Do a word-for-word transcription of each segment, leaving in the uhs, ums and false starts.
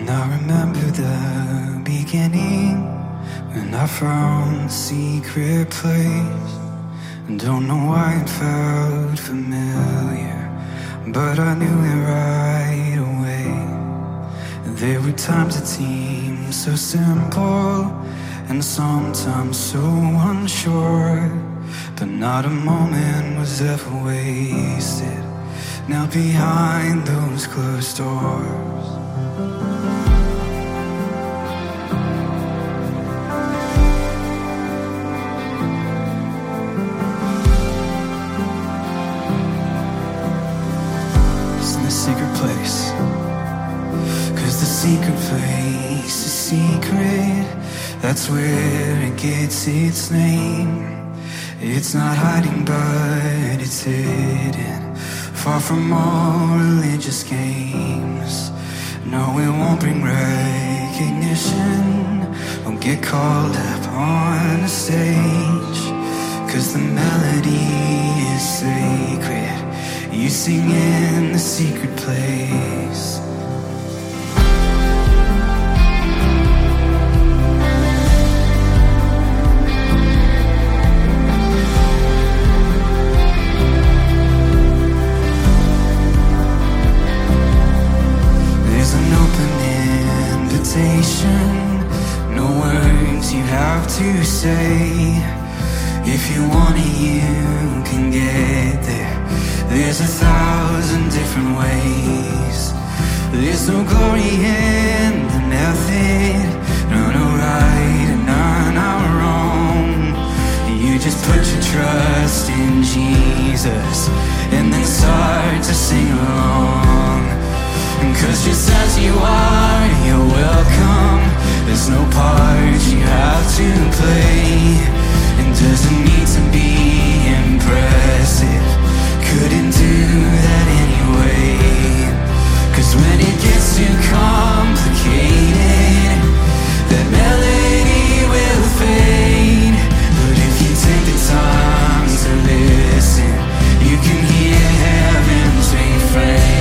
And I remember the beginning, when I found a secret place. And don't know why it felt familiar, but I knew it right away. There were times it seemed so simple, and sometimes so unsure, but not a moment was ever wasted now behind those closed doors. It's in the secret place, 'cause the secret place is secret. That's where it gets its name. It's not hiding, but it's hidden, far from all religious games. No, it won't bring recognition. Don't get called up on the stage, 'cause the melody is sacred. You sing in the secret place. No words you have to say. If you want it, you can get there. There's a thousand different ways. There's no glory in the method, no, no right and none are wrong. You just put your trust in Jesus and then start to sing along. 'Cause just as you are, you're welcome. There's no part you have to play. It doesn't need to be impressive. Couldn't do that anyway. 'Cause when it gets too complicated, that melody will fade. But if you take the time to listen, you can hear heaven's refrain.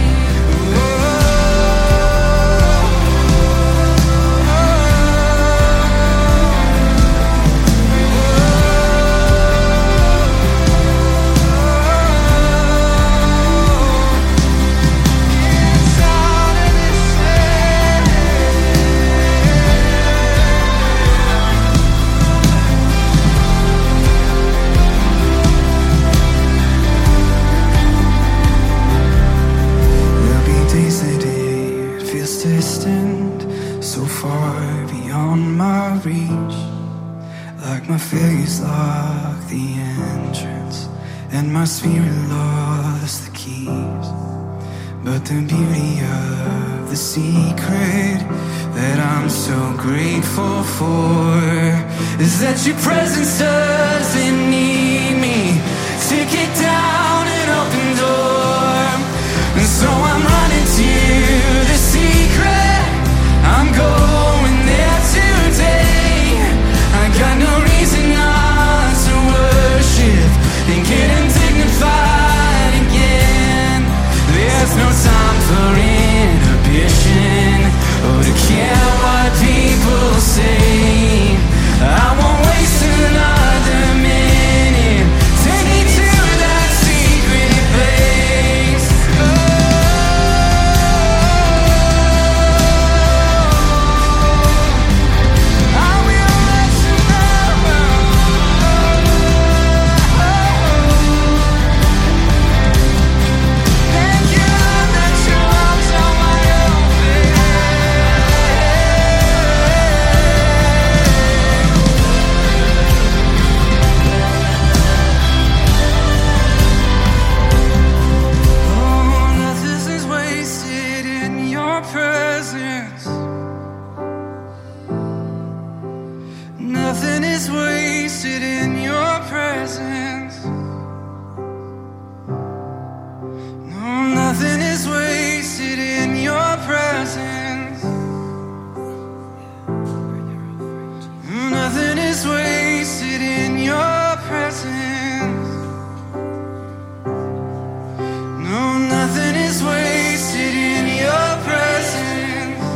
My fears locked the entrance, and my spirit lost the keys. But the beauty of the secret that I'm so grateful for is that your presence doesn't need me to kick down an open door. And so I'm running to the secret. I'm going there today. I got no reason not to worship and get undignified again. There's no time for inhibition or to care what people say. I won't waste another minute. Take me to that secret place. Nothing is wasted in your presence. No, nothing is wasted in your presence. Nothing is wasted in your presence. No, nothing is wasted in your presence.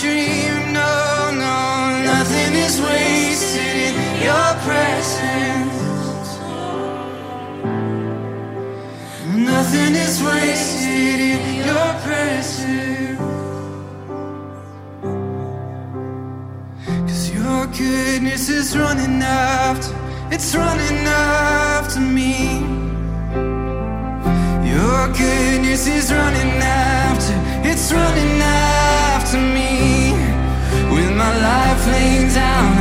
dream. No, no, nothing is wasted in your presence. Nothing is wasted in your presence. 'Cause your goodness is running after, it's running after me. Your goodness is running after, it's running after me. With my life laid down